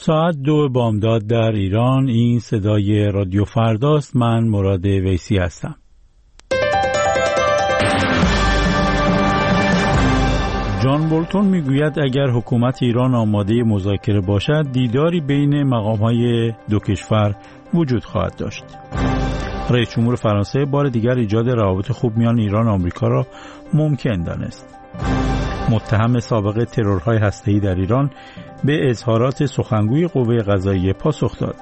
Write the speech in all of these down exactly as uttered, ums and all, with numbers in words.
ساعت دو بامداد در ایران. این صدای رادیو فرداست. من مراد ویسی هستم. جان بولتون میگوید اگر حکومت ایران آماده مذاکره باشد، دیداری بین مقام‌های دو کشور وجود خواهد داشت. رئیس جمهور فرانسه بار دیگر ایجاد روابط خوب میان ایران و آمریکا را ممکن دانست. متهم سابق ترورهای هسته‌ای در ایران به اظهارات سخنگوی قوه قضاییه پاسخ داد.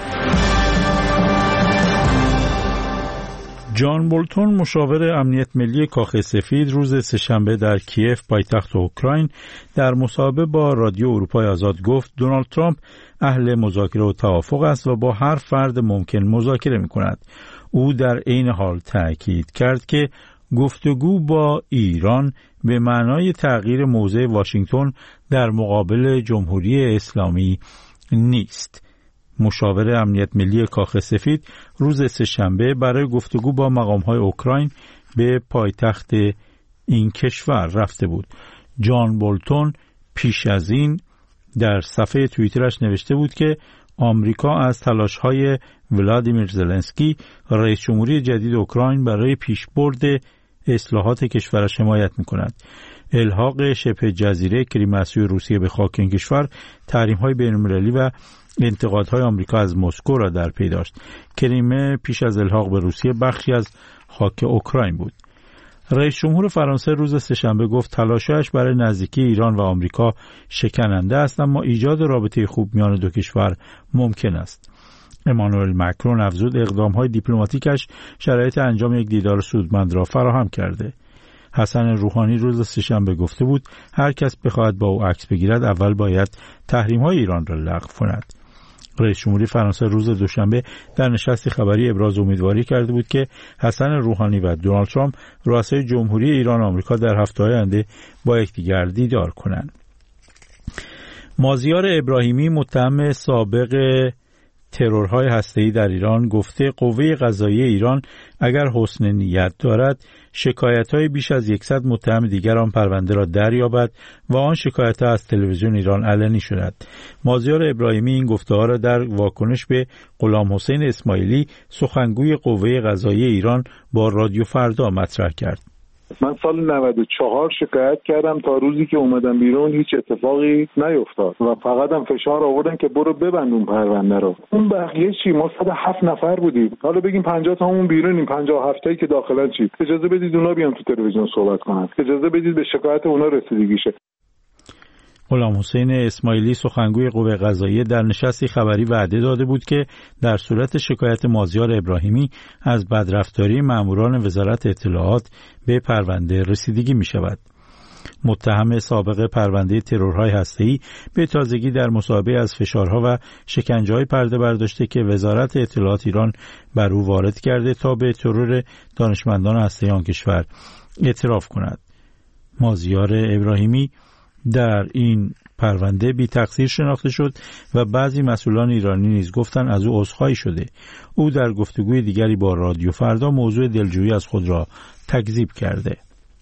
جان بولتون مشاور امنیت ملی کاخ سفید روز سه‌شنبه در کیف پایتخت اوکراین در مصاحبه با رادیو اروپای آزاد گفت دونالد ترامپ اهل مذاکره و توافق است و با هر فرد ممکن مذاکره می‌کند. او در عین حال تأکید کرد که گفتگو با ایران به معنای تغییر موضع واشنگتن در مقابل جمهوری اسلامی نیست. مشاور امنیت ملی کاخ سفید روز سه‌شنبه برای گفتگو با مقام‌های اوکراین به پایتخت این کشور رفته بود. جان بولتون پیش از این در صفحه توییترش نوشته بود که آمریکا از تلاش‌های ولادیمیر زلنسکی رئیس جمهوری جدید اوکراین برای پیشبرد اصلاحات کشورش حمایت می‌کند. الحاق شبه جزیره کریم مسیح روسیه به خاک این کشور تحریم‌های بین‌المللی و انتقادهای آمریکا از مسکو را در پی داشت. کریمه پیش از الحاق به روسیه بخشی از خاک اوکراین بود. رئیس جمهور فرانسه روز سه‌شنبه گفت تلاشش برای نزدیکی ایران و آمریکا شکننده است، اما ایجاد رابطه خوب میان دو کشور ممکن است. امانوئل مکرون افزود اقدام‌های دیپلماتیکش شرایط انجام یک دیدار سودمند را فراهم کرده. حسن روحانی روز سه‌شنبه گفته بود هر کس بخواهد با او عکس بگیرد اول باید تحریم‌های ایران را لغو کند. رئیس جمهوری فرانسه روز دوشنبه در نشستی خبری ابراز امیدواری کرده بود که حسن روحانی و دونالد ترامپ رؤسای جمهوری ایران و آمریکا در هفته‌های آینده با یکدیگر دیدار کنند. مازیار ابراهیمی متهم سابق ترورهای هسته‌ای در ایران گفته قوه قضاییه ایران اگر حسن نیت دارد شکایت‌های بیش از صد متهم دیگر آن پرونده را دریابد و آن شکایت‌ها از تلویزیون ایران علنی شود. مازیار ابراهیمی این گفته‌ها را در واکنش به غلام حسین اسماعیلی سخنگوی قوه قضاییه ایران با رادیو فردا مطرح کرد. من سال نود و چهار شکایت کردم، تا روزی که اومدم بیرون هیچ اتفاقی نیفتاد و فقط هم فشار آوردن که برو ببند اون پرونده رو. اون بقیه چی؟ ما صد و هفت نفر بودیم، حالا بگیم پنجاه تامون بیرونیم، پنجاه و هفت تایی که داخلن چی؟ اجازه بدید اونا بیان تو تلویزیون صحبت کنن، اجازه بدید به شکایت اونا رسیدگی شه. غلام حسین اسماعیلی سخنگوی قوه قضاییه در نشستی خبری وعده داده بود که در صورت شکایت مازیار ابراهیمی از بدرفتاری ماموران وزارت اطلاعات به پرونده رسیدگی می شود. متهم سابق پرونده ترورهای هسته‌ای به تازگی در مصاحبه از فشارها و شکنجه‌های پرده برداشته که وزارت اطلاعات ایران بر او وارد کرده تا به ترور دانشمندان هسته‌ای آن کشور اعتراف کند. مازیار ابراهیمی در این پرونده بی تقصیر شناخته شد و بعضی مسئولان ایرانی نیز گفتند از او عذرخواهی شده. او در گفتگوی دیگری با رادیو فردا موضوع دلجویی از خود را تکذیب کرده.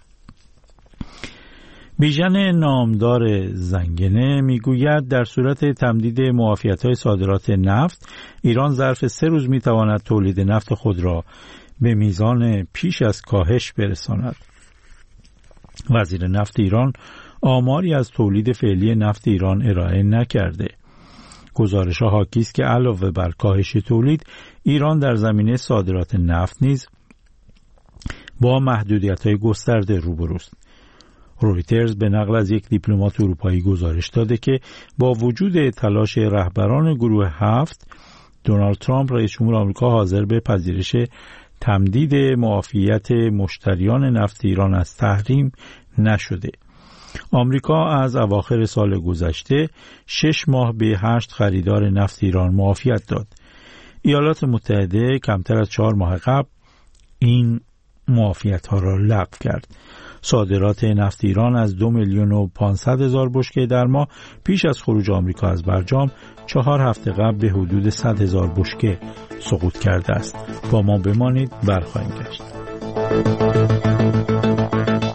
بیژن نامدار زنگنه میگوید در صورت تمدید معافیت‌های صادرات نفت ایران ظرف سه روز میتواند تولید نفت خود را به میزان پیش از کاهش برساند. وزیر نفت ایران آماری از تولید فعلی نفت ایران ارائه نکرده. گزارش‌ها حاکی است که علاوه بر کاهش تولید، ایران در زمینه صادرات نفت نیز با محدودیت‌های گسترده روبروست. رویترز به نقل از یک دیپلمات اروپایی گزارش داده که با وجود تلاش رهبران گروه هفت، دونالد ترامپ رئیس جمهور آمریکا حاضر به پذیرش تمدید معافیت مشتریان نفت ایران از تحریم نشده. آمریکا از اواخر سال گذشته شش ماه به هشت خریدار نفت ایران معافیت داد. ایالات متحده کمتر از چهار ماه قبل این معافیت ها را لغو کرد. صادرات نفت ایران از دو میلیون و پانصد هزار بشکه در ماه پیش از خروج آمریکا از برجام چهار هفته قبل به حدود صد هزار بشکه سقوط کرده است. با ما بمانید، برخواهیم گشت.